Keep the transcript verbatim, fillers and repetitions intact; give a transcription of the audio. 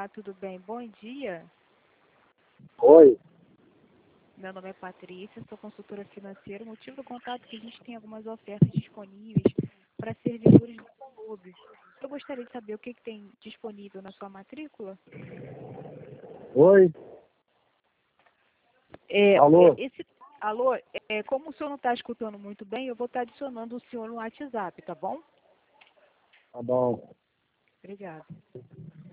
tudo bem? Bom dia. Oi. Meu nome é Patrícia, sou consultora financeira. O motivo do contato é que a gente tem algumas ofertas disponíveis para servidores do Conlube. Eu gostaria de saber o que, que tem disponível na sua matrícula. Oi. É, Alô? é, esse, alô, é, como o senhor não está escutando muito bem, eu vou estar adicionando o senhor no WhatsApp, tá bom? Tá bom. Obrigada.